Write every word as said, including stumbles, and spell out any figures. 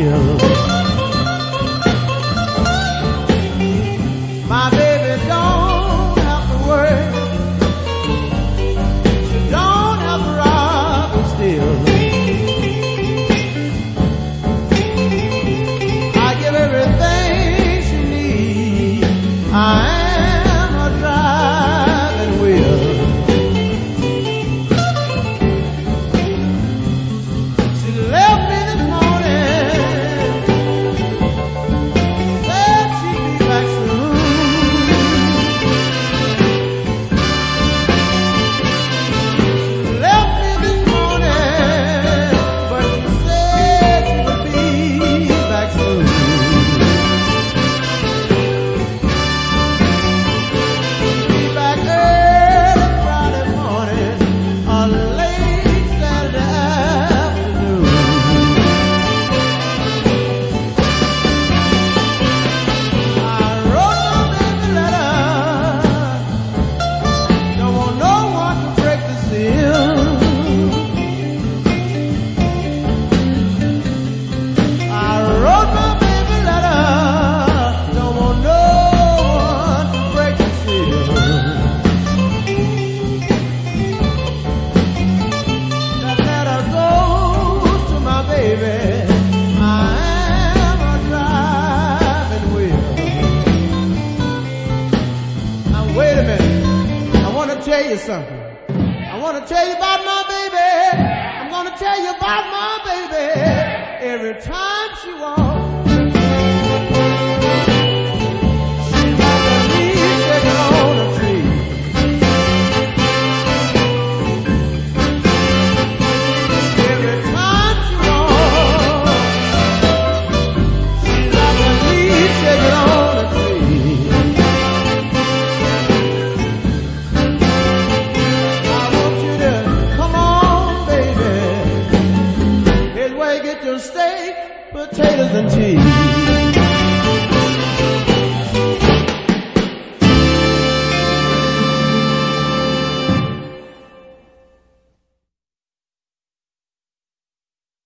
still. My baby don't have to worry. She don't have to rock and still. I give everything she needs. I am her driving wheel. She left me this morning, said she'd be back soon. She left me this morning, but she said she would be back soon. Be back early Friday morning or late Saturday afternoon. I wrote my baby letter, don't want no one to break the seal. I wrote my baby letter, don't want no one to break the seal. That letter goes to my baby. I am a driving wheel. Now wait a minute. I want to tell you something. I want to tell you about my baby. I'm going to tell you about my baby. Every time she walks, she's like a leaf shaking on a tree. Every time she walks, she's like a leaf shaking on a tree. I want you to come on, baby. Here's where you get your steak, potatoes, and cheese.